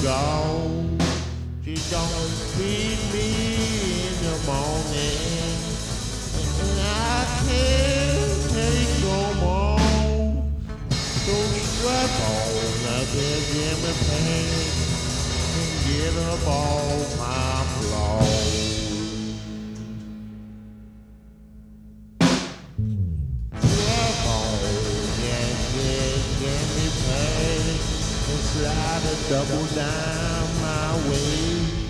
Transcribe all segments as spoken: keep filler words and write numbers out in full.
long. She don't feed me in the morning, and I can't take no more. So strap on that big Jimmy pants and get up off my floor. Strap on that big Jimmy pants and slide a double down my way.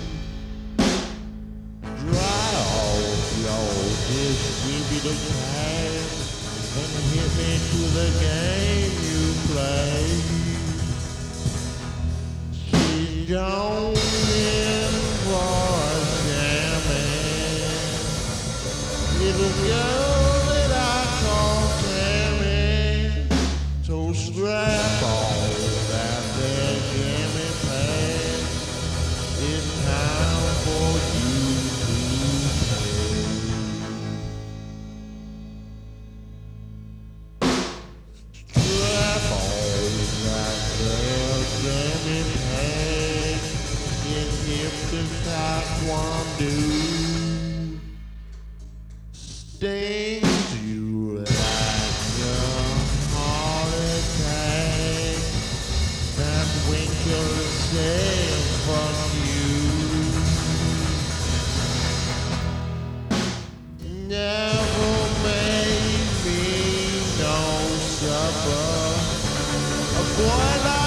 Dry off your distributor cash and hit me to the game you play. She's gone in for a jamming. Little girl that I call Tammy. So strap on that there Jimmy pants. It's time for you to pay. Strap on that there Jimmy pants. And if the taekwondo stings you like a heart attack, that Winkle said fuck you. Never made me no supper. A boy like